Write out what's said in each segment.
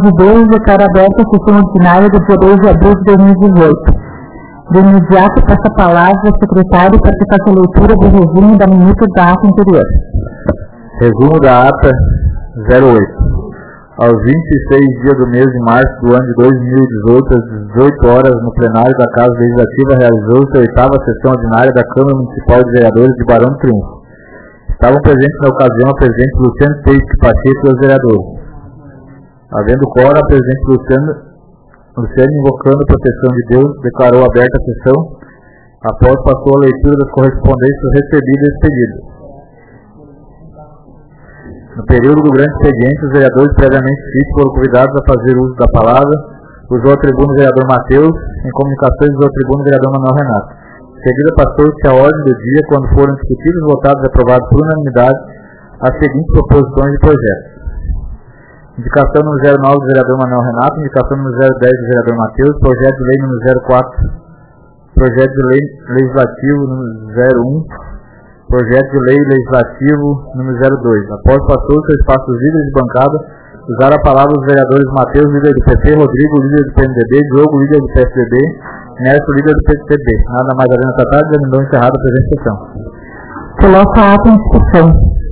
de Deus, declaro aberta a sessão ordinária do dia 2 de abril de 2018. De imediato, passo a palavra ao secretário para que faça a leitura do resumo da minuta da ata anterior. Resumo da ata 08. Aos 26 dias do mês de março do ano de 2018, às 18 horas, no plenário da Casa Legislativa, realizou-se a 8ª sessão ordinária da Câmara Municipal de Vereadores de Barão do Triunfo. Estavam presentes na ocasião a presidente Luciano Teixeira Pacheco e os vereadores. Havendo quórum, a presidente Luciano, invocando a proteção de Deus, declarou aberta a sessão. Após, passou a leitura das correspondências recebidas e expedidas. No período do grande expediente, os vereadores previamente citos foram convidados a fazer uso da palavra. Usou a tribuna o vereador Matheus, em comunicações usou a tribuna o vereador Manuel Renato. Em seguida, passou-se a ordem do dia, quando foram discutidos, votados e aprovados por unanimidade as seguintes proposições de projetos. Indicação número 09 do vereador Manuel Renato, indicação número 010 do vereador Matheus, projeto de lei número 04, projeto de lei legislativo número 01, projeto de lei legislativo número 02. Após passou-se ao espaço livre de bancada, usaram a palavra os vereadores Matheus, líder do PP, Rodrigo, líder do PMDB, Diogo, líder do PSDB, Nércio, líder do PSDB. Nada mais havendo tratado, examinou encerrada a presente sessão. Coloca a ata em discussão.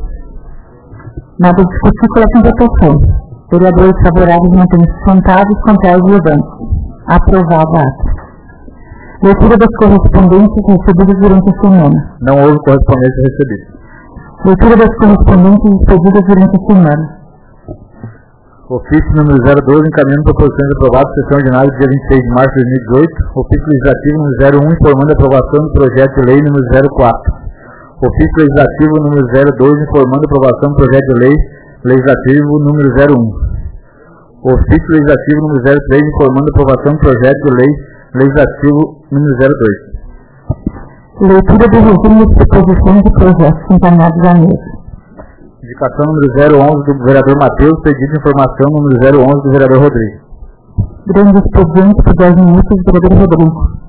Nada discutir, coloca em votação. Vereadores favoráveis mantêm-se sentados, contrários levantam. Aprovada a ata. Leitura das correspondências recebidas durante a semana. Não houve correspondência recebida. Leitura das correspondências expedidas durante a semana. Ofício número 012, encaminhando proposições aprovadas, sessão ordinária dia 26 de março de 2018. Ofício legislativo número 01, informando a aprovação do projeto de lei número 04. Ofício legislativo número 02, informando a aprovação do projeto de lei legislativo número 01. Ofício legislativo número 03, informando a aprovação do projeto de lei legislativo número 02. Leitura do resumo das proposições e projetos encaminhados à mesa. Indicação número 011 do vereador Matheus, pedido de informação número 011 do vereador Rodrigo. Grande expediente por 10 minutos, vereador Rodrigo.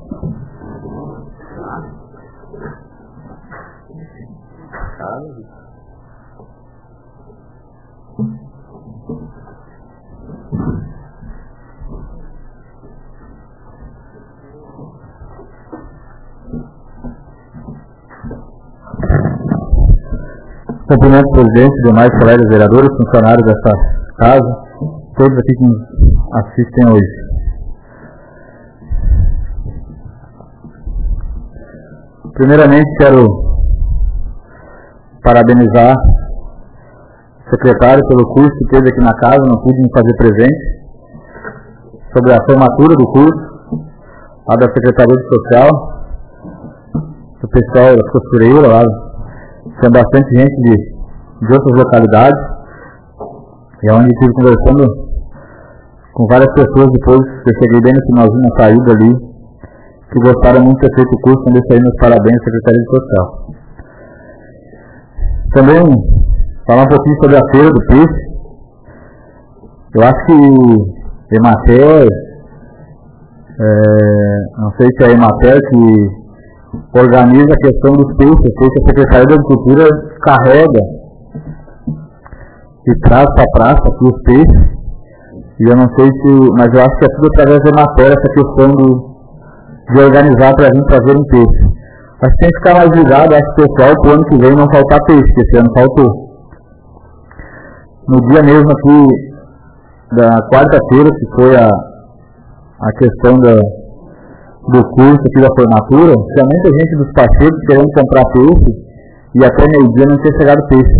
Cumprimento o presidente e demais colegas vereadores, funcionários desta casa, todos aqui que nos assistem hoje. Primeiramente, quero parabenizar o secretário pelo curso que teve aqui na casa, não pude me fazer presente, sobre a formatura do curso, lá da Secretaria de Social, do pessoal da costureira lá. Tem bastante gente de outras localidades, e é onde estive conversando com várias pessoas depois que eu cheguei bem no finalzinho, na saída ali, que gostaram muito de ter feito o curso, onde eu saí meus parabéns à Secretaria de Social. Também falar um pouquinho sobre a Feira do Peixe. Eu acho que Emater, não sei se é a Emater que organiza a questão dos peixes, sei que a Secretaria da Agricultura carrega e traz para a praça aqui os peixes, e eu não sei se, mas eu acho que é tudo através da matéria essa questão de organizar para vir trazer um peixe. Acho que tem que ficar mais ligado, acho que o pessoal, para o ano que vem não faltar peixe, que esse ano faltou. No dia mesmo aqui da quarta-feira, que foi a questão do curso aqui da formatura, tinha muita gente dos Pachecos querendo comprar peixe e até meio-dia não tinha chegado peixe.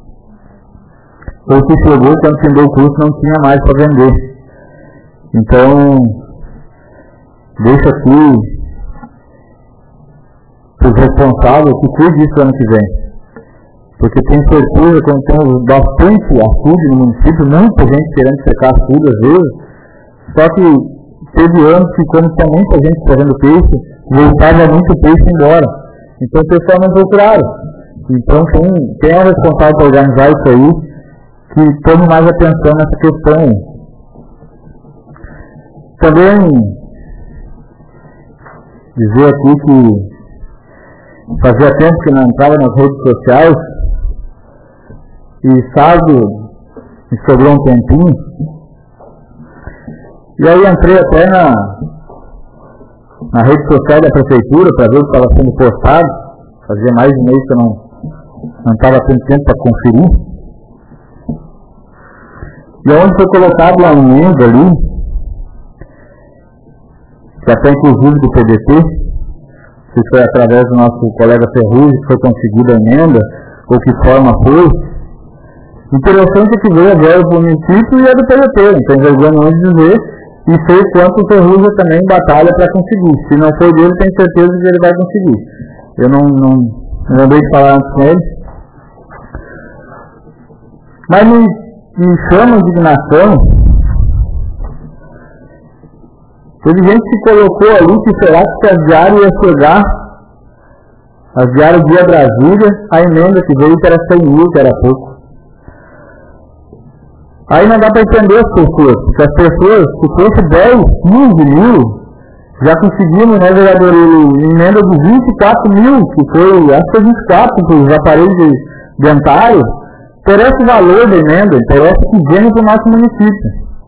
Ou se chegou, quando findou o curso não tinha mais para vender. Então, deixa aqui os responsáveis que cuidem disso ano que vem. Porque tenho certeza que quando temos bastante açude no município, muita gente querendo secar açude às vezes, só que teve anos que, como tinha muita gente fazendo peixe, voltava muito peixe embora. Então o pessoal não procuraram. Então quem é o responsável para organizar isso aí, que tome mais atenção nessa questão. Também dizer aqui que fazia tempo que não entrava nas redes sociais, e sábado me sobrou um tempinho, E aí entrei até na rede social da prefeitura para ver o que estava sendo postado. Fazia mais de um mês que eu não estava tendo tempo para conferir. E onde foi colocado uma emenda ali, que até inclusive do PDT, se foi através do nosso colega Ferrugem que foi conseguida a emenda, ou que forma foi. Interessante é que veio agora do município e é do PDT, não tem vergonha não de dizer, e sei quanto o Ferrugem também batalha para conseguir. Se não for dele, tenho certeza que ele vai conseguir. Eu não lembrei de falar antes com ele. Mas me chama a indignação. Teve gente que colocou ali que será que a diária ia chegar, a diária via Brasília, a emenda que veio que era 100 mil, que era pouco. Aí não dá para entender as pessoas, porque as pessoas, se fosse 10, 15 mil, já conseguimos, né, vereador, emenda de 24 mil, que foi, acho que foi 24, para os aparelhos dentários. Interessa o valor da emenda, interessa que venha para o nosso município.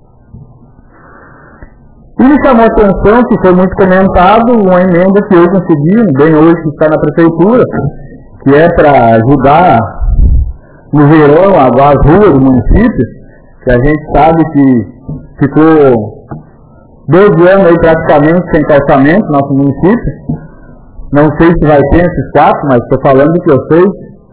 E me chamou a atenção, que foi muito comentado, uma emenda que eu consegui, bem hoje que está na prefeitura, que é para ajudar no verão a aguar as ruas do município, que a gente sabe que ficou 12 anos aí praticamente sem calçamento no nosso município. Não sei se vai ter esses 4, mas estou falando do que eu sei.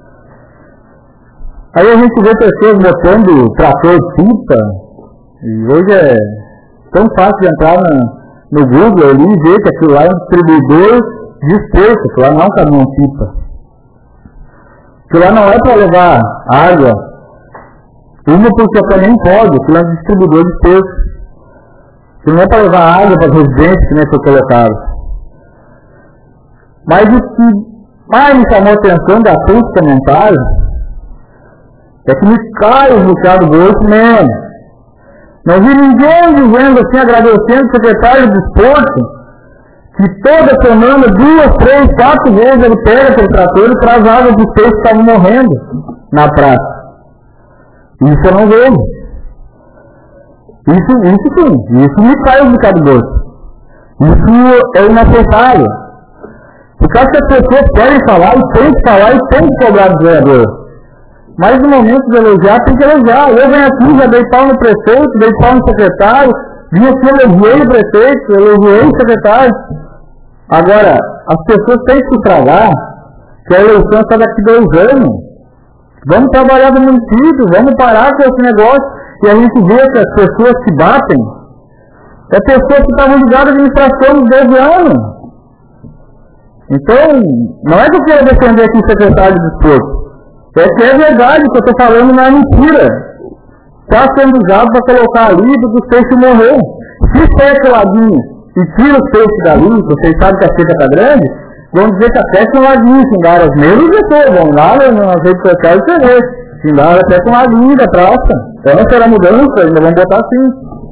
Aí a gente vê pessoas botando trator pipa, e hoje é tão fácil de entrar no Google ali e ver que aquilo lá é um distribuidor de espeto, aquilo lá não é um caminhão pipa. Aquilo lá não é para levar água, uma porque também pode, aquilo é um distribuidor de espeto. Aquilo não é para levar água para as residências que nem foi colocado. Mas o que mais me chamou a atenção da tantos comentários é que me cai o bocado do bolso mesmo. Não vi ninguém dizendo assim, agradecendo o secretário de esporte, que toda semana, 2, 3, 4 vezes ele pega aquele trator e traz água dos peixes que estavam morrendo na praça. Isso eu não vejo. Isso sim, isso me cai o bocado do bolso. Isso é inaceitável. Por causa que as pessoas querem falar e tem que falar e tem que cobrar do vereador. Mas no momento de elogiar, tem que elogiar. Eu venho aqui, já dei pau no prefeito, dei pau no secretário, vim aqui, elogiei o prefeito, elogiei o secretário. Agora, as pessoas têm que se tragar que a eleição está daqui 2 anos. Vamos trabalhar no município, vamos parar com esse negócio. E a gente vê que as pessoas que batem, é pessoas que estavam ligadas à administração dos 12 anos. Então, não é que eu quero defender aqui o secretário de esporte. É que é verdade, o que eu estou falando não é mentira. Está sendo usado para colocar ali para os peixes morrer. Se fecha o laguinho e tira os peixes dali, vocês sabem que a seca está grande, vão dizer que até com o laguinho, xingaram os mesmos pessoas, vão lá nas redes sociais e ver. Xingaram até com o laguinho da praça. Então não será mudança, ainda vão botar assim.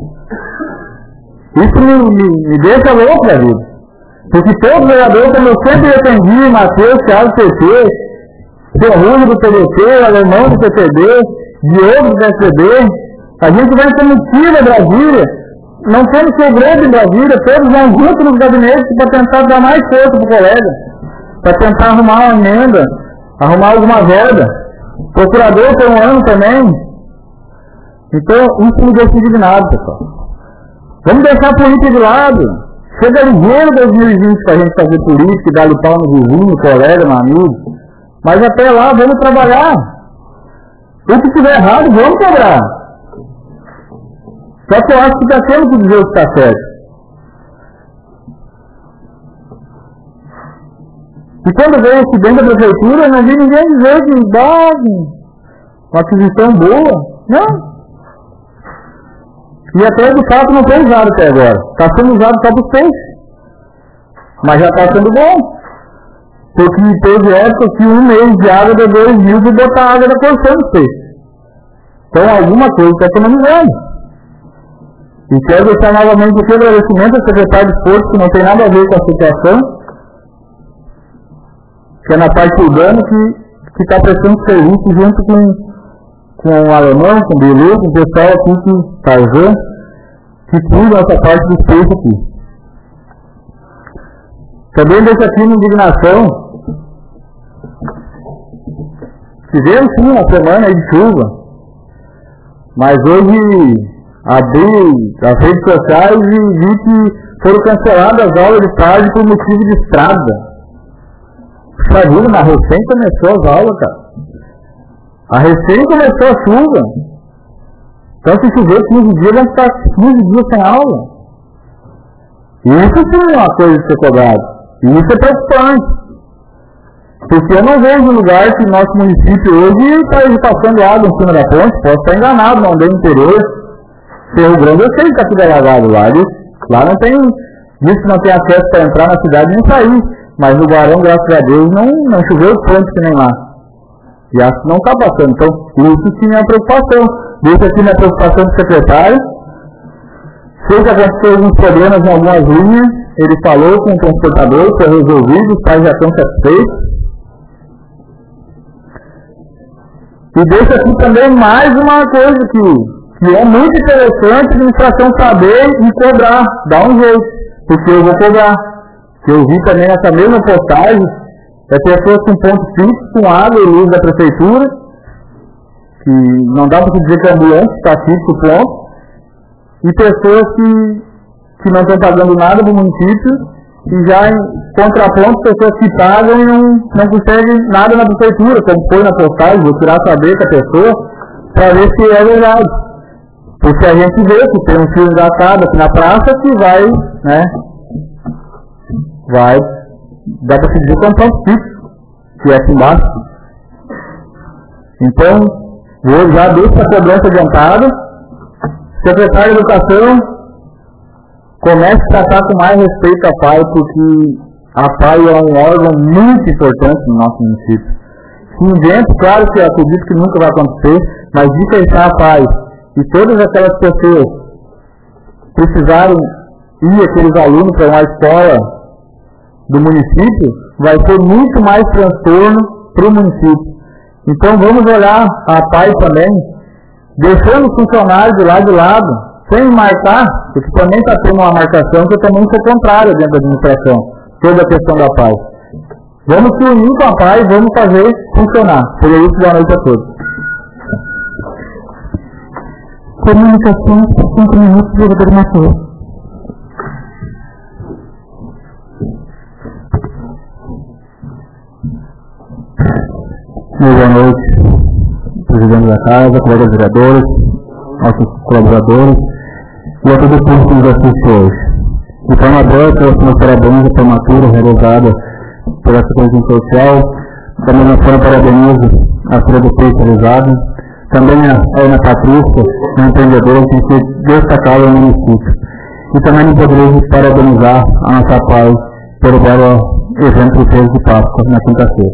Isso me deixa louco, minha vida. Porque todo vereador, como eu sempre defendi, Matheus, Thiago, PT, Ferrugem do PDT, Alemão do PTB, Diogo do PSDB, a gente vai ter mentira em Brasília, não temos segredo em Brasília, todos vão juntos nos gabinetes para tentar dar mais força para o colega, para tentar arrumar uma emenda, arrumar alguma verba. Procurador tem 1 ano também. Então, isso me deixa indignado, pessoal. Vamos deixar a política de lado. Chega ligeiro 2020 para a gente fazer política e dar-lhe pau no vizinho, colega, no amigo. Mas até lá, vamos trabalhar. O que estiver errado, vamos cobrar. Só que eu acho que já temos que dizer o que está certo. E quando veio esse bem da prefeitura, eu não vi ninguém dizer que dá uma aquisição boa. Não. E até de fato não foi usado até agora. Está sendo usado só para os peixes. Mas já está sendo bom. Porque teve época que 1 mês de água deu 2 mil para botar água na porção dos peixes. Então alguma coisa está economizando. E quero deixar novamente aqui o agradecimento ao secretário de esporte, que não tem nada a ver com a situação, que é na parte urbana, que está prestando serviço junto com o Alemão, com o Bilu, com o pessoal aqui que está usando. que cuidam essa parte do peixe aqui. Também deixa aqui uma indignação. Tivemos sim uma semana aí de chuva, mas hoje abri as redes sociais e vi que foram canceladas as aulas de tarde por motivo de estrada. Puxa vida, mas recém começou as aulas, cara. A recém começou a chuva. Então se chover 15 dias, vamos ficar 15 dias sem aula. Isso sim é uma coisa de ser cobrado. E isso é preocupante. Porque eu não vejo lugar que nosso município hoje está passando água em cima da ponte. Posso estar enganado, não deu interior. Cerro Grande eu sei que está tudo alagado lá. Lá não tem, diz que não tem acesso para entrar na cidade nem sair. Mas no Guarão, graças a Deus, não choveu tanto que nem lá. E acho que não está passando. Então, isso sim é uma preocupação. Deixa aqui minha preocupação do secretário. Sei que aconteceu alguns problemas em algumas linhas. Ele falou com o transportador, foi resolvido, os pais já estão satisfeitos. E deixa aqui também mais uma coisa que é muito interessante a administração saber e cobrar, dar um jeito, porque eu vou cobrar. Eu vi também essa mesma postagem, pessoas com ponto fixo, com água e luz da prefeitura, que não dá para dizer que é ambulante, está fixo o ponto, e pessoas que não estão pagando nada no município, e já em contraponto, pessoas que pagam e não conseguem nada na prefeitura, como foi na postagem, vou tirar saber com a pessoa, para ver se é verdade. Porque a gente vê que tem um fio engatado aqui na praça que vai, né, dá para se dizer que é um ponto fixo, que é aqui embaixo. Então, vou já deixar a cobrança adiantada. Secretário de Educação, comece a tratar com mais respeito a PAI, porque a PAI é um órgão muito importante no nosso município. Se invento, claro que eu acredito que nunca vai acontecer, mas de fechar a PAI e todas aquelas pessoas precisarem ir, aqueles alunos, para uma escola do município, vai ter muito mais transtorno para o município. Então vamos olhar a PAI também, deixando os funcionários de lado, sem marcar, porque também está tendo uma marcação que eu também sou contrária dentro da administração, toda a questão da PAI. Vamos se unir com a PAI e vamos fazer funcionar. Seria isso, boa noite a todos. Comunicação, 5 minutos, vereador Matheus. Boa noite, presidente da casa, colegas vereadores, nossos colaboradores e a todo o público que nos assiste hoje. De forma aberta, eu meus parabéns à formatura realizada por essa comissão social. Da mesma forma, parabenizo a Feira do Peixe realizada. Também a Ana Patrícia, uma empreendedora que tem sido destacada no município. E também não poderia parabenizar a nossa PAI pelo belo evento que fez de Páscoa na quinta-feira.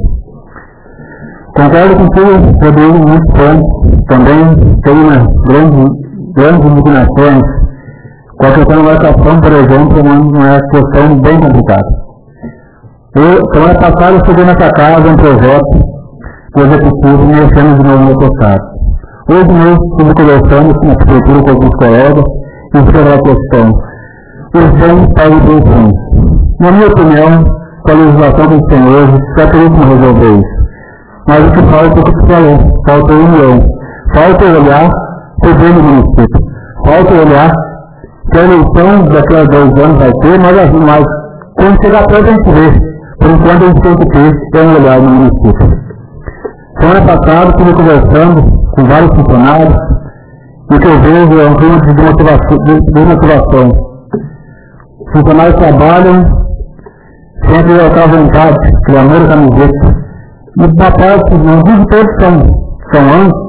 Concordo contigo, Rodrigo, muito bom. Também tem uma grandes indignações com a questão da marcação, por exemplo, uma questão bem complicada. Semana passada eu cheguei nessa casa um projeto do executivo mexendo de novo no postado. Hoje mesmo estive conversando na prefeitura com alguns colegas e sobre a questão. Os bens pagam bem sim. Na minha opinião, com a legislação que tem hoje, já teria que resolver isso. Mas o que falta é o que você falou, falta união. Falta olhar para o bem do município. Falta olhar que a eleição daqui a 2 anos vai ter, mas quando chegar perto a gente vê. Por enquanto a gente tem que ter um olhar no município. Semana passada estive conversando com vários funcionários e o que eu vejo é um clima de motivação. Os funcionários trabalham sem acreditar à vontade, clamor e camiseta. E da parte, não digo todos são antes,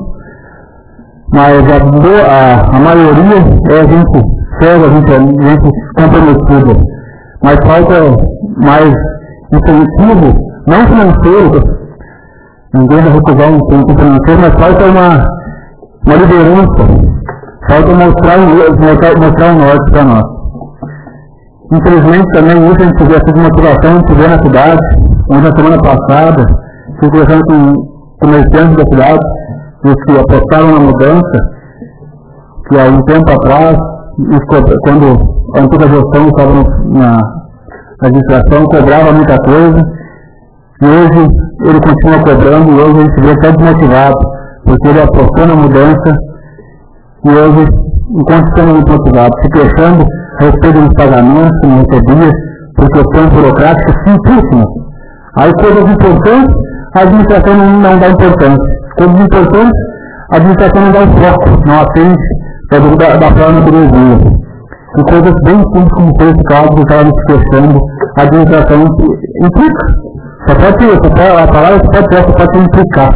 mas a maioria é a gente séria, a gente comprometida. Mas falta mais incentivo, não financeiro, ninguém vai recusar um incentivo financeiro, mas falta uma liderança, falta mostrar o norte para nós. Infelizmente também isso a gente vê essa motivação, a gente vê na cidade, onde na semana passada, fui conversando com comerciantes da cidade, os que apostaram na mudança, que há um tempo atrás quando a antiga gestão estava na administração, cobrava muita coisa, e hoje ele continua cobrando, e hoje ele se vê tão desmotivado, porque ele apostou na mudança, e hoje, enquanto estamos motivados, se queixando a respeito dos pagamentos que não recebia, por questões burocráticas simplíssimas. Aí coisas importantes, a administração não dá importância. Coisas importantes, a administração não dá o foco, não atende da forma que devia. E coisas bem simples como foi esse caso que estava se queixando, a administração implica. A palavra só pode implicar.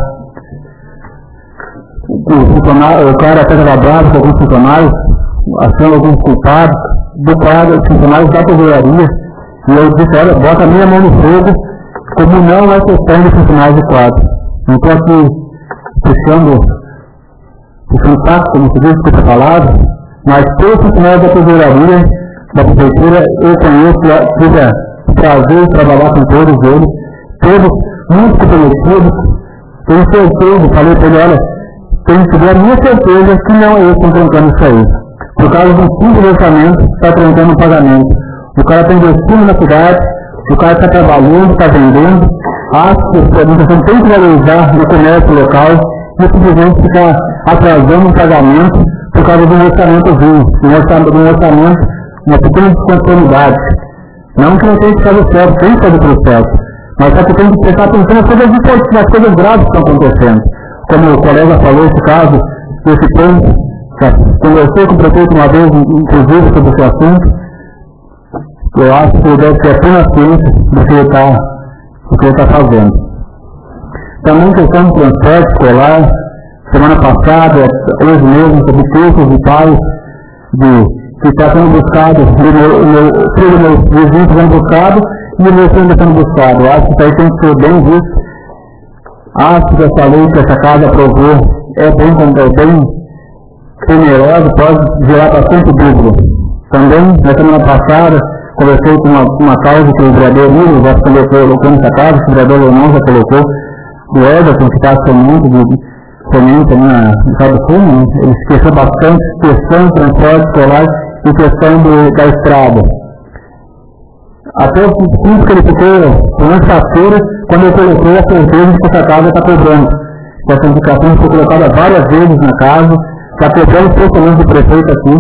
O cara até estava bravo com alguns funcionários, achando alguns culpados, do quadro, os funcionários da tesouraria, e eu disse, olha, bota a minha mão no fogo, como não é questão de funcionários do quadro. Não estou aqui puxando o saco, como se diz, com essa palavra, mas todos os funcionários da tesouraria, da prefeitura, eu conheço, tive o prazer de trabalhar com todos eles, todos muito comprometidos. Tenho certeza, falei para ele, olha, tenho que ter a minha certeza que não é eu que estou trancando isso aí. Por causa do simples orçamento, está trancando o pagamento. O cara tem destino na cidade, o cara está trabalhando, está vendendo, acho que a administração tem que valorizar o comércio local e simplesmente ficar atrasando o pagamento por causa de um orçamento ruim, de um orçamento, uma pequena desconformidade. Não que não tem que fazer certo, tem que fazer tudo certo, mas só que tem que prestar atenção nas coisas importantes, nas coisas graves que estão acontecendo. Como o colega falou, esse caso, esse ponto, conversei com o prefeito uma vez, inclusive, sobre esse assunto. Eu acho que ele deve ter plena ciência do que ele está fazendo. Também questão de transporte escolar, semana passada, hoje mesmo, sobre cursos de pais, que está sendo buscado, o meu filho do meu vizinho está sendo buscado, e o meu filho está sendo buscado. Eu acho que isso aí tem que ser bem visto. Acho que essa lei que essa casa aprovou é bem temerosa, pode gerar bastante dúvida. Também, na semana passada, conversei com uma causa que o vereador Lívio já colocou nessa casa, que o vereador Leonão já colocou, do Everton, que está semente no estado do Fumo, ele se queixou bastante questão de transporte escolar e questão da estrada. Até o ponto que ele ficou com sexta-feira, quando eu coloquei a certeza de que essa casa está cobrando. Essa indicação foi colocada várias vezes na casa, está cobrando especialmente do prefeito aqui.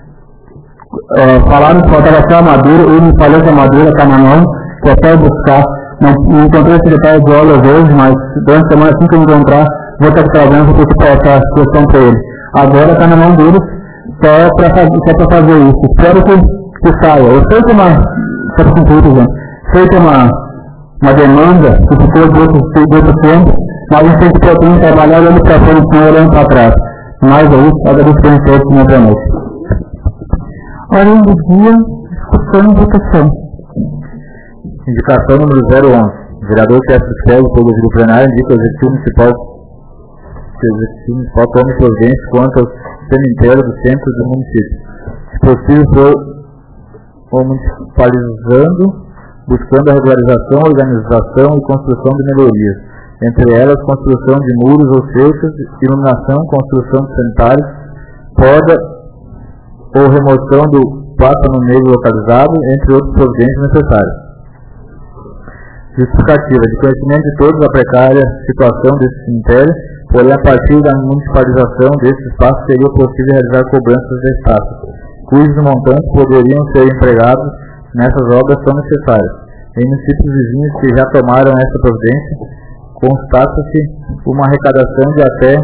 Falaram que faltava só a madeira, eu me falei que a madeira está na mão, que é só buscar. Não encontrei o secretário de obras hoje, mas durante a semana assim que eu encontrar, vou estar trazendo essa questão para ele. Agora está na mão deles, só para fazer isso. Espero que saia. Eu sei que uma demanda que ficou de outro tempo, mas a gente tem que trabalhar olhando para frente, não olhando para trás. Mais é isso, agradeço a todos que me permitem. Ordem do dia, discussão e votação. Indicação número 011. O vereador César Cego, pelo grupo plenário, indica o Executivo Municipal tome providência quanto ao cemitério do centro do município. Se possível, for municipalizando, buscando a regularização, organização e construção de melhorias, entre elas construção de muros ou cercas, iluminação, construção de sanitários, poda ou remoção do pátano negro localizado, entre outras providências necessárias. Justificativa de conhecimento de todos a precária situação desse cemitério, porém a partir da municipalização desse espaço seria possível realizar cobranças de taxas, cujos montantes poderiam ser empregados nessas obras tão necessárias. Em municípios vizinhos que já tomaram essa providência, constata-se uma arrecadação de até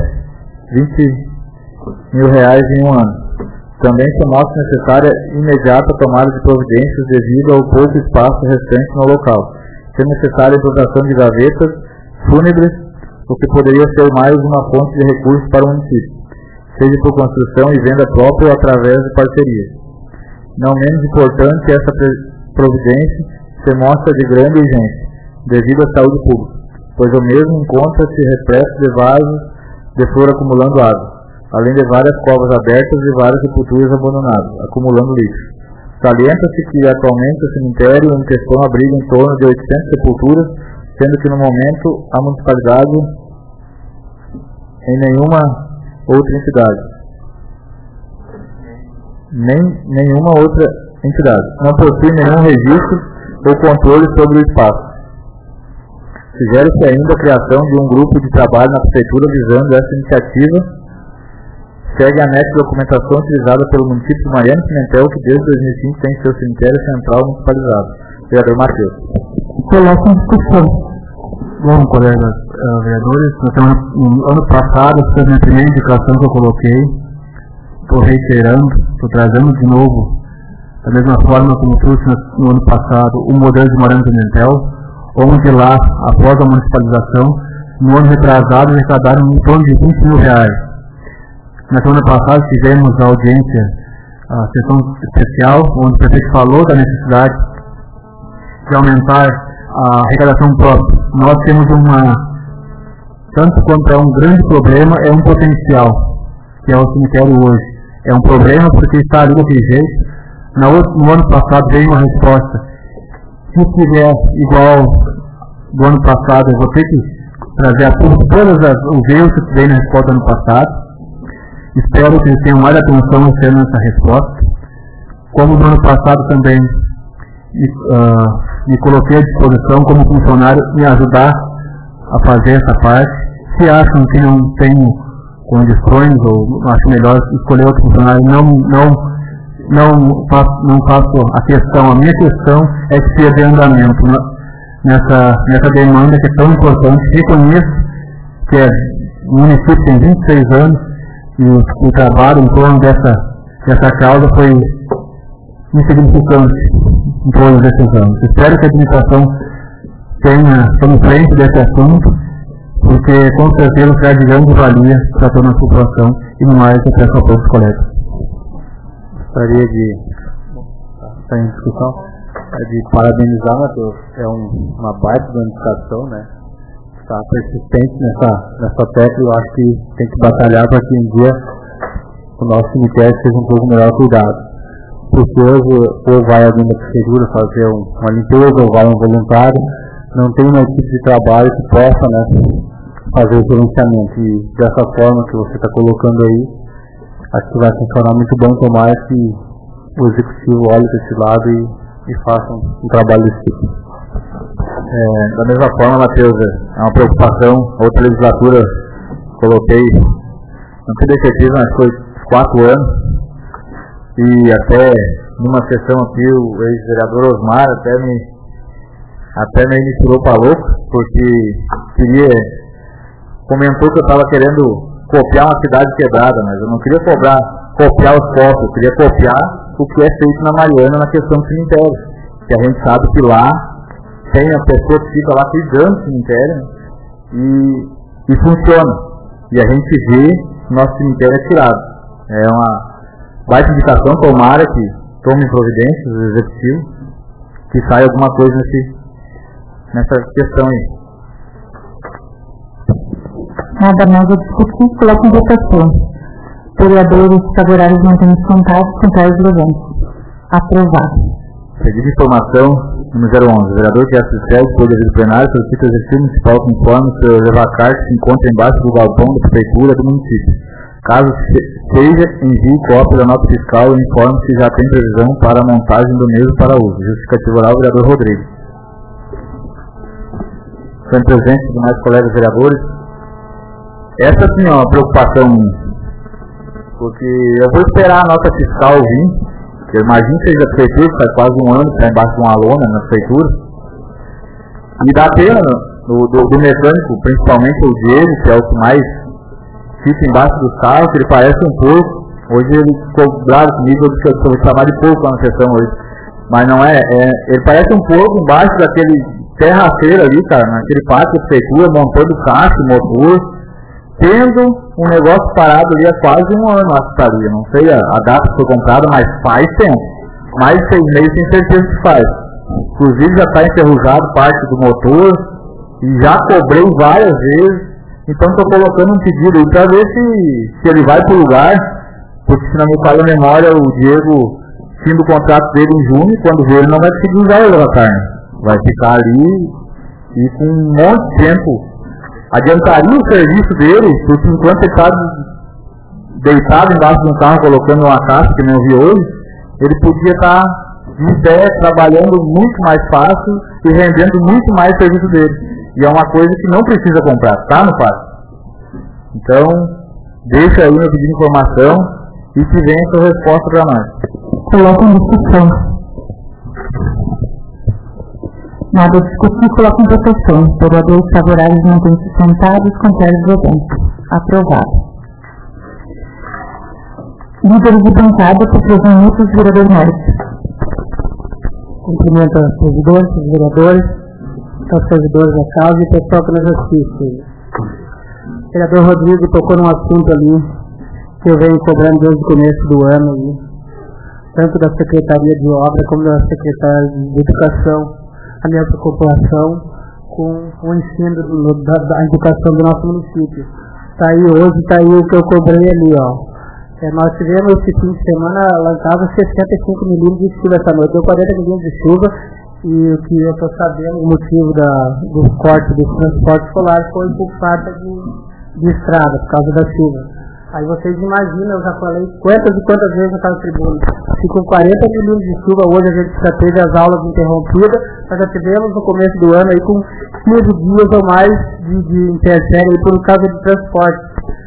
R$20 mil em um ano. Também se mostra necessária imediata tomada de providências devido ao pouco espaço restante no local, sendo necessária a implantação de gavetas fúnebres, o que poderia ser mais uma fonte de recursos para o município, seja por construção e venda própria ou através de parcerias. Não menos importante, essa providência se mostra de grande urgência, devido à saúde pública, pois o mesmo encontra-se repleto de vasos de flor acumulando água, além de várias covas abertas e várias sepulturas abandonadas, acumulando lixo. Salienta-se que atualmente o cemitério em questão abriga em torno de 800 sepulturas, sendo que no momento a municipalidade em nenhuma outra entidade. nem nenhuma outra entidade. Não possui nenhum registro ou controle sobre o espaço. Sugere-se ainda a criação de um grupo de trabalho na Prefeitura visando essa iniciativa. Segue a anexo de documentação utilizada pelo município de Mariano Pimentel, que desde 2005 tem seu cemitério central municipalizado. Vereador Matheus. Coloco em discussão. Bom, colegas vereadores, no ano passado, foi a minha primeira indicação que eu coloquei. Estou reiterando, estou trazendo de novo, da mesma forma como trouxe no ano passado, o modelo de Mariano Pimentel, onde lá, após a municipalização, no ano retrasado, arrecadaram em torno de R$20.000. Na semana passada tivemos a audiência, a sessão especial, onde o prefeito falou da necessidade de aumentar a arrecadação própria. Nós temos tanto quanto é um grande problema, é um potencial, que é o cemitério hoje. É um problema porque está ali daquele jeito. No ano passado veio uma resposta. Se tiver igual do ano passado, eu vou ter que trazer a público todos os erros que veio na resposta do ano passado. Espero que eles tenham mais atenção nessa resposta. Como no ano passado também me coloquei à disposição como funcionário me ajudar a fazer essa parte. Se acham que não tenho condições ou acho melhor escolher outro funcionário, não faço a questão. A minha questão é que se dê andamento nessa demanda que é tão importante. Reconheço que o município tem 26 anos e o trabalho em torno dessa causa foi insignificante em todos esses anos. Espero que a administração tome frente desse assunto, porque com certeza será de grande valia para toda a população e no mais eu peço apoio dos colegas. Gostaria de estar em discussão, de parabenizar, Matheus. É uma baita da indicação, né? Está persistente nessa tecla. Eu acho que tem que batalhar para que um dia o nosso cemitério seja um pouco melhor cuidado. Porque hoje, ou vai alguém da prefeitura fazer uma limpeza, ou vai um voluntário, não tem uma equipe de trabalho que possa, né, fazer o gerenciamento. E dessa forma que você está colocando aí, acho que vai funcionar muito bom. Tomara que o executivo olhe para esse lado e faça um trabalho desse tipo. Da mesma forma, Matheus, é uma preocupação. Outra legislatura, coloquei, não sei de certeza, mas foi 4 anos. E até numa sessão aqui, o ex-vereador Osmar até me tirou para louco, porque comentou que eu estava querendo copiar uma cidade quebrada, mas eu não queria copiar os postos, eu queria copiar o que é feito na Mariana na questão do cemitério. Que a gente sabe que lá tem a pessoa que fica lá cuidando do cemitério e funciona. E a gente vê que nosso cemitério é tirado. É uma baita indicação, tomara que tome providências do executivo, que saia alguma coisa nessa questão aí. Nada mais a discutir, coloco em votação. Vereadores favoráveis mantendo os contatos, contrários levantes. Aprovado. Pedido de informação, número 11. O vereador que assiste pode ouvir o plenário solicita o executivo municipal que informe sobre o Levacar que se encontra embaixo do galpão da prefeitura do município. Caso seja, envie cópia da nota fiscal e informe se já tem previsão para a montagem do mesmo para uso. Justificativo oral, vereador Rodrigues. Sendo presente dos mais colegas vereadores, essa sim é uma preocupação minha, porque eu vou esperar a nota fiscal vir, que eu imagino que seja da prefeitura, faz quase um ano que está embaixo de uma lona na prefeitura, e dá pena do mecânico, principalmente o Diego, que é o que mais fica embaixo dos carros, ele parece um porco. Hoje ele ficou bravo comigo, eu disse que eu vou chamar de porco na sessão hoje. Mas não é, ele parece um porco embaixo daquele terraceiro ali, cara, naquele pátio da prefeitura, montando caixa, motor, tendo um negócio parado ali há quase um ano, acho que estaria. Não sei a data que foi comprada, mas faz tempo. Mais de 6 meses, tenho certeza que faz. Inclusive já está enferrujado parte do motor, e já cobrei várias vezes. Então estou colocando um pedido aí para ver se ele vai para o lugar, porque se não me falha a memória, o Diego, fim do contrato dele em junho, quando vê ele não vai conseguir usar o Levacar. Vai ficar ali e com um monte de tempo adiantaria o serviço dele, porque enquanto ele está deitado embaixo de um carro, colocando uma caixa, que nem eu vi hoje, ele podia estar em pé, trabalhando muito mais fácil e rendendo muito mais o serviço dele. E é uma coisa que não precisa comprar, tá no parque. Então, deixa aí meu pedido de informação e que venha a sua resposta para nós. Coloca em discussão. Nada discutir, coloca em votação. Vereadores favoráveis mantêm-se sentados, contrários votantes. Aprovado. Líderes de bancada, por 3 minutos, vereador Márcio. Cumprimento aos presidentes, os vereadores, aos servidores da casa e o pessoal que nos assiste. O vereador Rodrigo tocou num assunto ali que eu venho cobrando desde o começo do ano, ali, tanto da Secretaria de Obra como da Secretaria de Educação, a minha preocupação com o ensino da educação do nosso município. Está aí o que eu cobrei ali, ó. Nós tivemos esse fim de semana lá em casa 65 milímetros de chuva essa noite, deu 40 milímetros de chuva, e o que eu estou sabendo, o motivo do corte dos transportes escolares foi por falta de estrada, por causa da chuva. Aí vocês imaginam, eu já falei quantas e quantas vezes naquela tribuna, se com 40 milímetros de chuva hoje a gente já teve as aulas interrompidas, nós já tivemos no começo do ano aí com 15 dias ou mais de intersérie por causa de transporte.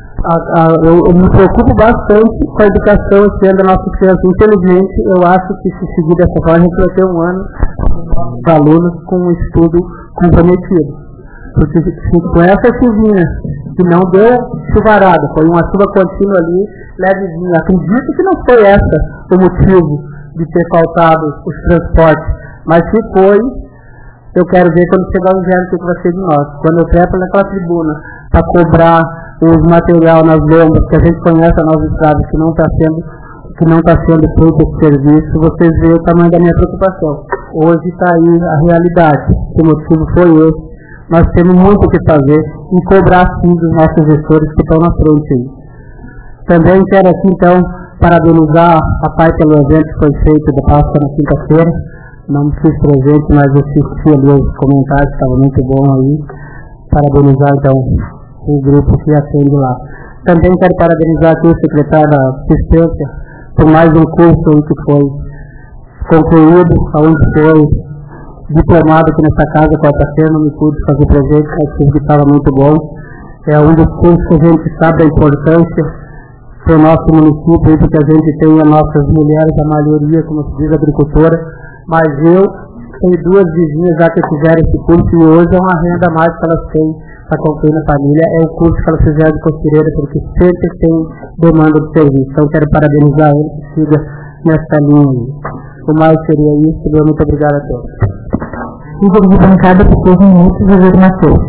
Eu me preocupo bastante com a educação esse ano da nossa criança. Infelizmente, eu acho que se seguir dessa forma, a gente vai ter um ano de alunos com um estudo comprometido. Porque com essa chuvinha, que não deu chuvarada, foi uma chuva contínua ali, levezinha. Acredito que não foi essa o motivo de ter faltado os transportes, mas se foi, eu quero ver quando chegar o inverno o que vai ser de nós. Quando eu trepo naquela tribuna para cobrar os material nas lombas, que a gente conhece a nossa estrada, que não está sendo feito esse serviço, vocês veem o tamanho da minha preocupação. Hoje está aí a realidade, o motivo foi esse. Nós temos muito o que fazer e cobrar sim dos nossos gestores que estão na frente aí. Também quero aqui então parabenizar a pai pelo evento que foi feito da Páscoa na quinta-feira. Não me fiz presente, mas eu assisti ali os comentários, estava muito bom aí. Parabenizar então o grupo que atende lá. Também quero parabenizar aqui o secretário da Assistência por mais um curso que foi concluído, onde foi diplomado aqui nessa casa, quarta-feira, não me pude fazer presente, mas que estava muito bom. É um dos cursos que a gente sabe da importância para o nosso município, porque a gente tem as nossas mulheres, a maioria, como se diz, agricultora, mas eu tenho 2 vizinhas já que fizeram esse curso e hoje é uma renda a mais que elas têm para concluir na família, é o curso que elas fizeram de costureira, porque sempre tem demanda de serviço. Então quero parabenizar ele que siga nessa linha. O mais seria isso, e muito obrigado a todos. Líder de bancada por 3 minutos, vereador Matheus.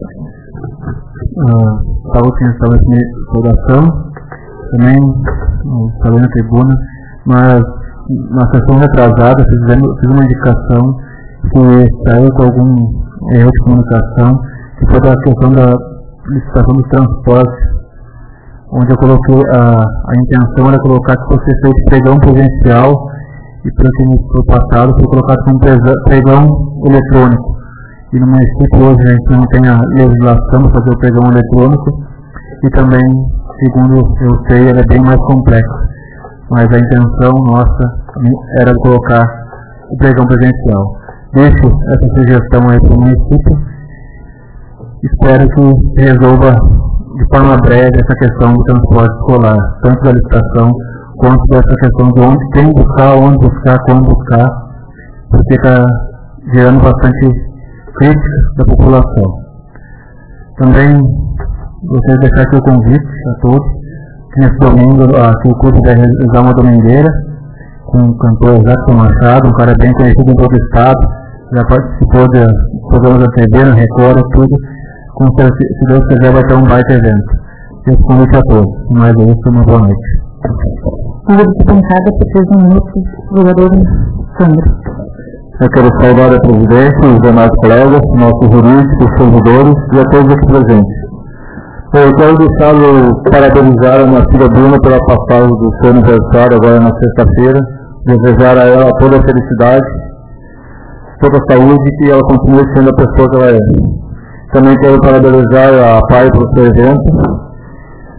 Saúde e saudação, também falei na tribuna, mas na sessão retrasada fiz uma indicação que saiu com algum erro de comunicação, que foi da questão da licitação dos transportes, onde eu coloquei a intenção era colocar que fosse feito pregão presencial e pelo que no passado foi colocado como pregão eletrônico. E no município hoje a gente não tem a legislação para fazer o pregão eletrônico e também, segundo eu sei, ela é bem mais complexa. Mas a intenção nossa era colocar o pregão presencial. Deixo essa sugestão aí para o município. Espero que resolva de forma breve essa questão do transporte escolar, tanto da licitação quanto dessa questão de onde tem buscar, onde buscar, como buscar, porque está gerando bastante crítica da população. Também gostaria de deixar aqui o convite a todos, que nesse domingo aqui o curso vai realizar uma domingueira com o cantor Jackson Machado, um cara bem conhecido em todo o estado, já participou de programas da TV, na Record, tudo. Se Deus quiser, vai ter um baita evento. Esse convite a todos. Mais é isso, uma boa noite. Líder de bancada por 3 minutos, vereador Sandro. Eu quero saudar a presidência, os demais colegas, nossos jurídicos, servidores e a todos aqui presentes. Eu quero parabenizar a minha filha Bruna pela passagem do seu aniversário agora na sexta-feira, desejar a ela toda a felicidade, toda a saúde e que ela continue sendo a pessoa que ela é. Também quero parabenizar a PAI pelo seu evento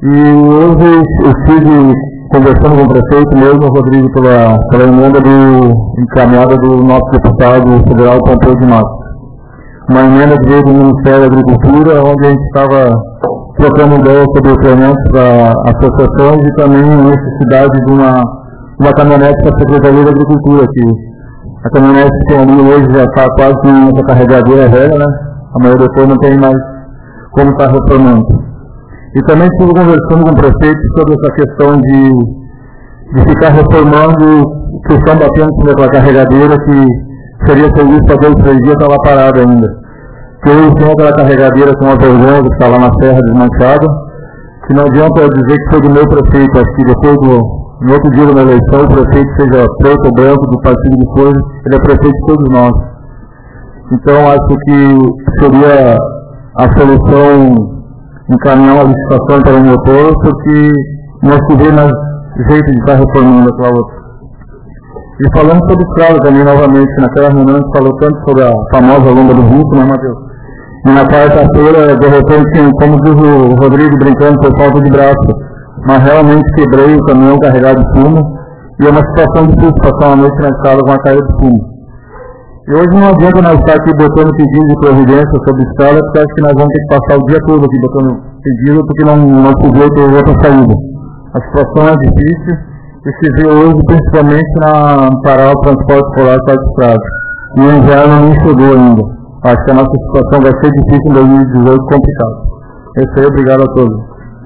E hoje eu estive conversando com o prefeito mesmo, Rodrigo, pela emenda encaminhada do nosso deputado federal, Pompeu de Matos. Uma emenda que veio do Ministério da Agricultura, onde a gente estava trocando ideias sobre incrementos para associações e também a necessidade de uma caminhonete para a Secretaria da Agricultura, que a caminhonete que tem ali hoje já está quase com uma carregadeira velha, né? Amanhã depois não tem mais como estar reformando. E também estive conversando com o prefeito sobre essa questão de ficar reformando, que estão batendo com aquela carregadeira que seria serviço para 2, 3 dias, estava parada ainda. Porque hoje tem aquela carregadeira com uma vergonha que está lá na serra desmanchada, que não adianta dizer que foi do meu prefeito, acho que depois no outro dia da eleição, o prefeito seja preto ou branco, do partido que for, ele é prefeito de todos nós. Então acho que seria a solução encaminhar uma licitação para o motor, porque não se vê mais jeito de estar reformando aquela outra. E falando sobre estrada também novamente, naquela reunião a gente falou tanto sobre a famosa Lomba do Rico, né, Matheus? E na quarta-feira, de repente, como diz o Rodrigo brincando, por falta de braço, mas realmente quebrei o caminhão carregado de fumo, e é uma situação difícil passar uma noite na estrada com a carga de fumo. E hoje não adianta nós estar aqui botando pedido de providência sobre estrada, porque acho que nós vamos ter que passar o dia todo aqui botando pedido, porque não se vê ter outra saída. A situação é difícil, e se vê hoje principalmente parar o transporte escolar para a estrada. E o inverno nem chegou ainda. Acho que a nossa situação vai ser difícil em 2018, complicado. Esse aí, obrigado a todos.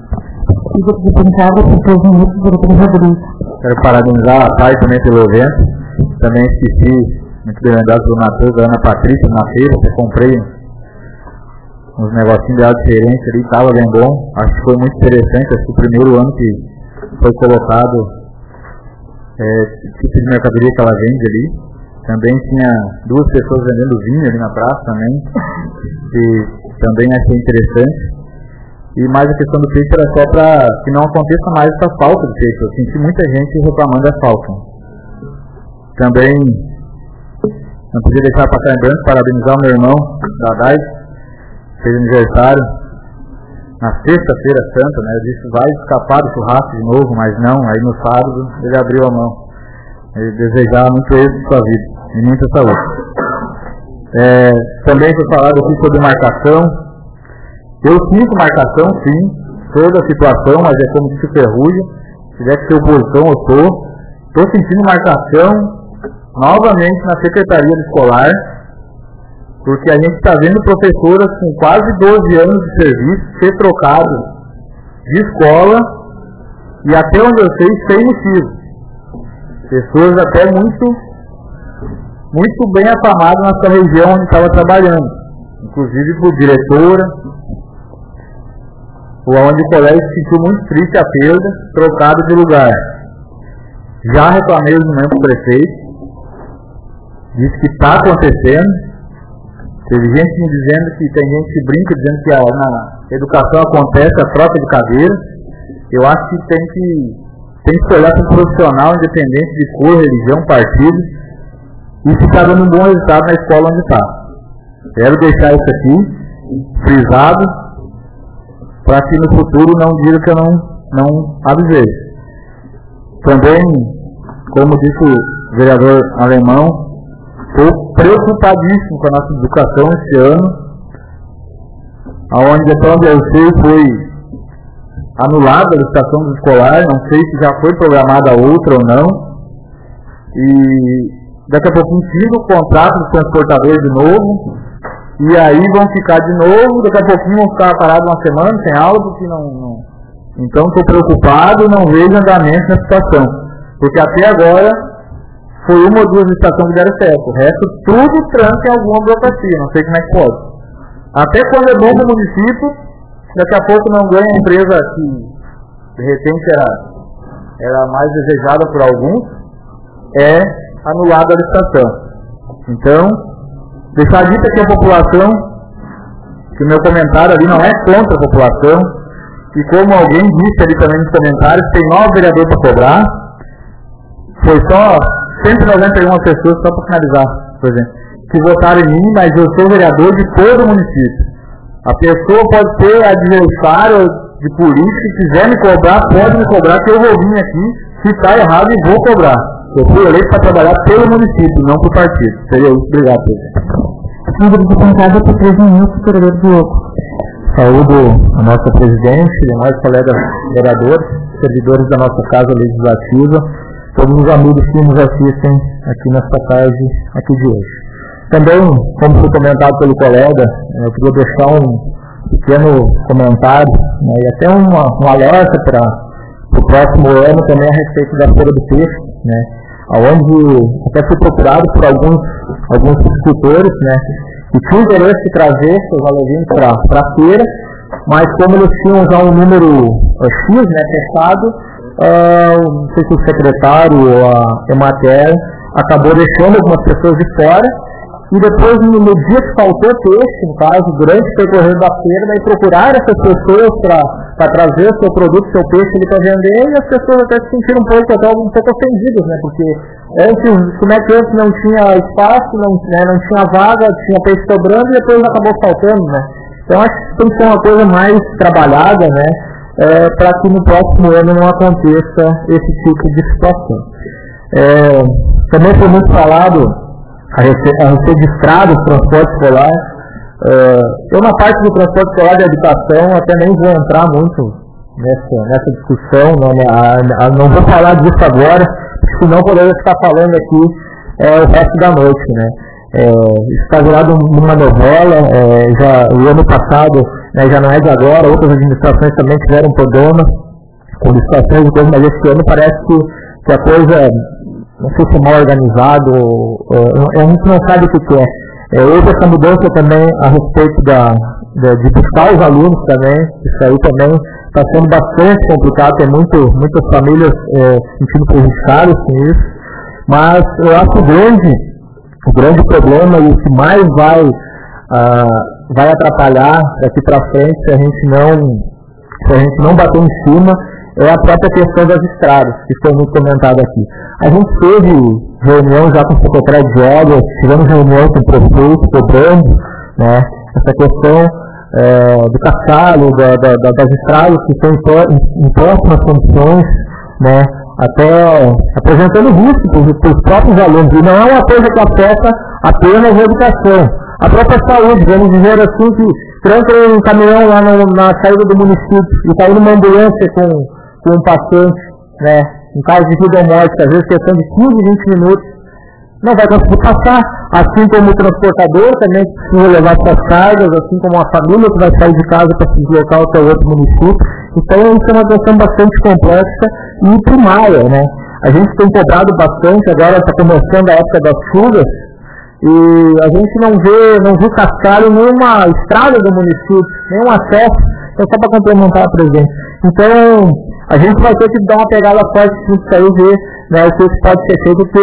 Quero parabenizar a PAI também pelo evento. Também esqueci, muito bem lembrado pelo Matheus, da Ana Patrícia, na feira, que eu comprei uns negocinhos de água diferente ali, estava bem bom. Acho que foi muito interessante, acho que o primeiro ano que foi colocado tipo de mercadoria que ela vende ali. Também tinha 2 pessoas vendendo vinho ali na praça também, que também achei interessante. E mais a questão do peixe era só para que não aconteça mais essa falta de peixe. Eu senti muita gente reclamando da falta. Também não podia deixar passar em branco, parabenizar o meu irmão, Dadai, fez aniversário na sexta-feira santa, né? Eu disse, vai escapar do churrasco de novo, mas não, aí no sábado ele abriu a mão. Ele desejava muito êxito na sua vida e muita saúde. Também foi falado aqui sobre marcação. Eu sinto marcação, sim, toda a situação, mas é como disse o Ferrugem, se tiver que ter oposição, eu estou sentindo marcação novamente na secretaria escolar, porque a gente está vendo professoras com quase 12 anos de serviço ser trocado de escola e até onde eu sei, sem motivo. Pessoas até muito bem afamadas nessa região onde estava trabalhando, inclusive por diretora, ou onde o colégio se sentiu muito triste a perda, trocado de lugar. Já reclamei o mesmo prefeito, disse que está acontecendo. Teve gente me dizendo que tem gente que brinca dizendo que na educação acontece a troca de cadeira. Eu acho que tem que olhar para um profissional independente de cor, religião, partido, e se está dando um bom resultado na escola onde está. Quero deixar isso aqui frisado, para que no futuro não diga que eu não avisei. Também, como disse o vereador Alemão, estou preocupadíssimo com a nossa educação esse ano, onde até onde eu sei foi anulada a licitação escolar, não sei se já foi programada outra ou não, e daqui a pouquinho tira o contrato do transportador de novo, e aí vão ficar de novo, daqui a pouquinho vão ficar parados uma semana sem aula, porque não. Então estou preocupado e não vejo andamento na situação, porque até agora foi uma ou 2 licitações que deram certo, o resto tudo tranca em alguma burocracia, não sei como é que pode. Até quando é bom para o município, daqui a pouco não ganha a empresa que de repente era mais desejada por alguns, é anulada a licitação. Então, deixar dito aqui a população, que o meu comentário ali não é contra a população, e como alguém disse ali também nos comentários, tem 9 vereadores para cobrar, foi só 191 pessoas, só para finalizar, por exemplo, que votaram em mim, mas eu sou vereador de todo o município. A pessoa pode ser adversária de de política, se quiser me cobrar, pode me cobrar, que eu vou vir aqui, se está errado, e vou cobrar. Eu fui eleito para trabalhar pelo município, não por partido. Seria isso. Obrigado, presidente. Número de bancada por 3 minutos, vereador Diogo. Saúdo a nossa presidente, demais colegas vereadores, servidores da nossa Casa Legislativa, todos os amigos que nos assistem aqui nesta tarde aqui de hoje. Também, como foi comentado pelo colega, eu queria deixar um pequeno comentário, né, e até um alerta para o próximo ano também a respeito da Feira do Peixe, né, onde até fui procurado por alguns agricultores, né, que tinham interesse de trazer seus alevinos para a feira, mas como eles tinham já um número X, né, fechado, não sei se o secretário ou a Emater acabou deixando algumas pessoas de fora, e depois, no dia que faltou peixe, no caso, durante o percorrer da feira, daí procurar essas pessoas para trazer o seu produto, seu peixe ali para vender, e as pessoas até se sentiram um pouco ofendidas, né, porque antes, como é que antes não tinha espaço, não tinha vaga, tinha peixe sobrando, e depois acabou faltando, né. Então acho que tem que ser uma coisa mais trabalhada, né, para que no próximo ano não aconteça esse tipo de situação. Também foi muito falado a respeito de estradas, transporte escolar. Eu na parte do transporte escolar de habitação até nem vou entrar muito nessa discussão, não vou falar disso agora, porque senão poderia ficar falando aqui o resto da noite, né. Isso está virado uma novela, o ano passado, né, já não é de agora, outras administrações também tiveram problema com licitações e coisas, mas esse ano parece que a coisa, não sei se é mal organizado, a gente não sabe o que é. Houve essa mudança também a respeito de buscar os alunos também, isso aí também está sendo bastante complicado, tem muitas famílias sentindo prejudicadas com isso, mas eu acho que o grande problema e o que mais vai atrapalhar daqui para frente, se a gente não bater em cima, é a própria questão das estradas, que foi muito comentado aqui. A gente teve reunião já com o secretário de obras, tivemos reunião com o prefeito, cobrando, né, essa questão do cascalho, das estradas que estão em próximas condições, né, até apresentando risco para os próprios alunos. E não é uma coisa que afeta apenas a educação. A própria saúde, vamos dizer assim, que tranca um caminhão lá na saída do município e está indo uma ambulância com um paciente, né, em caso de vida ou morte, às vezes questão de 15, 20 minutos, não vai conseguir passar, assim como o transportador também precisa levar suas cargas, assim como a família que vai sair de casa para se deslocar até outro município. Então isso é uma questão bastante complexa e primária, né. A gente tem cobrado bastante, agora está começando a época das chuvas, e a gente não vê cascalho nenhuma estrada do município, nenhum acesso, é só para complementar, presidente. Então, a gente vai ter que dar uma pegada forte nisso aí, ver, né, o que pode ser feito, o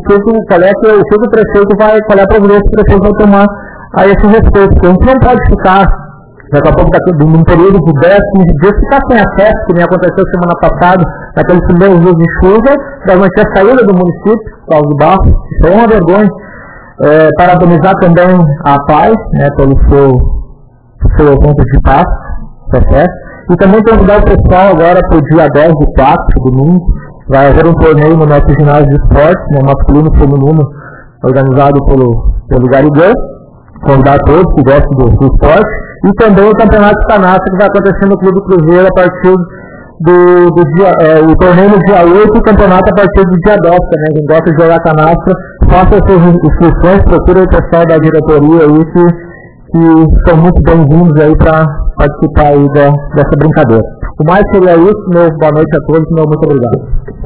que o prefeito vai, qual é a providência que o prefeito vai tomar a esse respeito. Porque a gente não pode ficar, daqui a pouco, num período de 10, 15 dias, ficar sem acesso, que nem aconteceu semana passada, naqueles primeiros dias de chuva, da noite a saída do município, por causa do barro. Isso é uma vergonha. Parabenizar também a PAI, né, pelo seu evento de paz, tá certo? E também convidar o pessoal agora para o dia 10/4, domingo, vai haver um torneio no nosso ginásio de esportes, né, masculino e feminino, organizado pelo Garigão, convidar todos que gostam do esporte, e também o campeonato de canastra que vai acontecer no Clube Cruzeiro a partir do dia, o torneio no dia 8 e o campeonato a partir do dia 10 também. Quem gosta de jogar canastra, faça as suas inscrições, procure o pessoal da diretoria aí que são muito bem-vindos aí para participar aí dessa brincadeira. O mais seria isso, meu boa noite a todos, meu muito obrigado.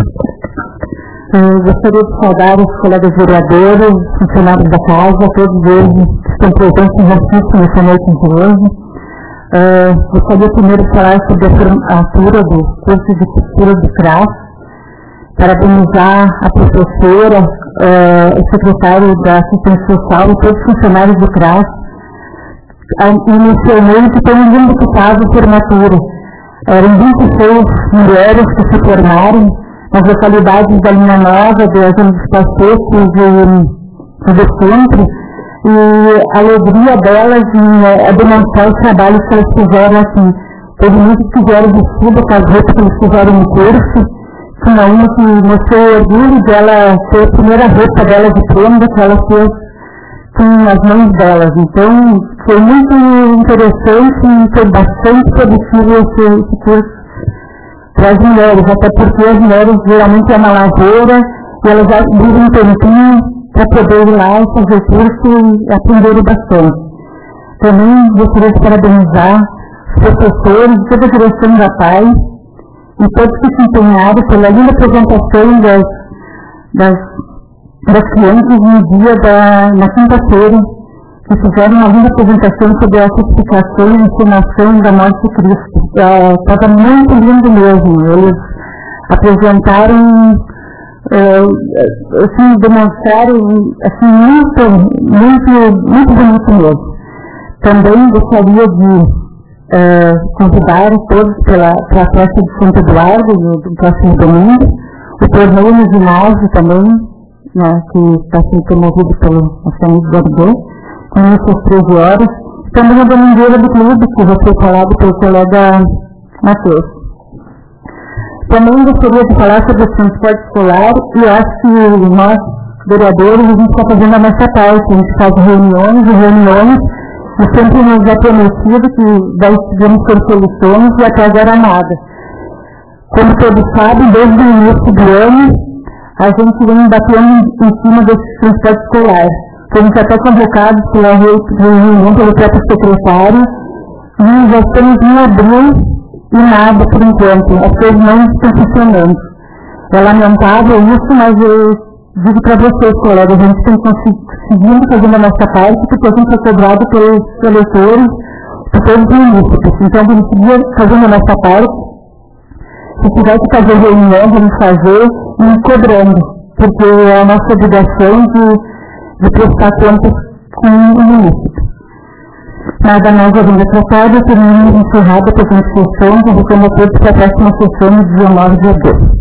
Gostaria de saudar os colegas vereadores, funcionários da casa, todos eles que estão presentes no exercício nessa noite de hoje. Gostaria primeiro de falar sobre a formatura do curso de costura do CRAS, parabenizar a professora, o secretário da assistência social e todos os funcionários do CRAS. Inicialmente foi um indicado formatura. Eram 26 mulheres que se formaram nas localidades da Linha Nova, da Zona dos Pastores e do Centro, e a alegria delas é demonstrar os trabalhos que elas fizeram aqui. Teve muitos que vieram de estudo, com as roupas que eles fizeram no curso. Tinha uma que mostrou o orgulho dela ter a primeira roupa dela de prenda que ela fez com as mãos delas. Então, foi muito interessante e foi bastante produtivo esse curso para as mulheres, até porque as mulheres geralmente é uma lavoura e elas já vivem um tempinho para poder ir lá e fazer o curso e aprenderem bastante. Também gostaria de parabenizar os professores, toda a direção da PAI e todos que se empenharam pela linda apresentação das crianças no dia na quinta-feira, que fizeram uma linda apresentação sobre a crucificação e a encenação da morte de Cristo. Estava muito lindo mesmo. Eles apresentaram, assim, demonstraram assim, muito bonito mesmo. Também gostaria de convidar todos para a festa de Santo Eduardo, no próximo domingo, o torneio no ginásio também, né, que está sendo promovido pelo nosso amigo Gordô, com essas 13 horas. Também a domingueira do clube, que já foi falado pelo colega Matheus. Também gostaria de falar sobre o transporte escolar, e eu acho que nós, vereadores, a gente está fazendo a nossa parte. A gente faz reuniões, e sempre nos é prometido que daí tivemos por soluções e até agora nada. Como todos sabem, desde o início do ano, a gente vem batendo em cima desse transporte escolar. Fomos até convocados pela reunião pelo próprio secretário e já estamos em abril e nada por enquanto. As coisas não estão funcionando. É lamentável isso, mas eu digo para vocês, colegas, a gente tem conseguido fazendo a nossa parte, porque a gente é cobrado pelos eleitores, por todos os municípios. Então, a gente seguir fazendo a nossa parte. Se tiver que fazer reunião, vamos fazer e cobrando, porque é a nossa obrigação de prestar contas com o município. Nada mais havendo tratado, terminamos encerrada a presente sessão, convocando a todos para a próxima sessão, no dia 9 de abril.